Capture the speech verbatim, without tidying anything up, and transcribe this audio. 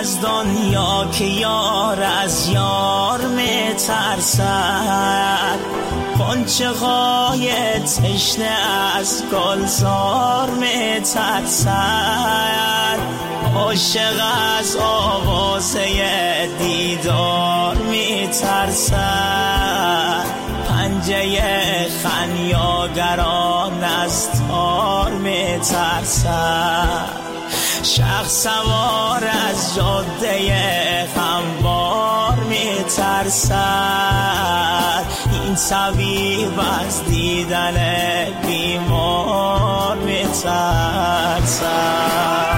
از دنیا که یار از یار میترسد، غنچه های تشنه از گلزار میترسد، عاشق از آوازه دیدار میترسد، پنجه خنیاگران از تار میترسد، شخص سوار از جاده هموار میترسد، این طبیب از دیدن بیمار میترسد.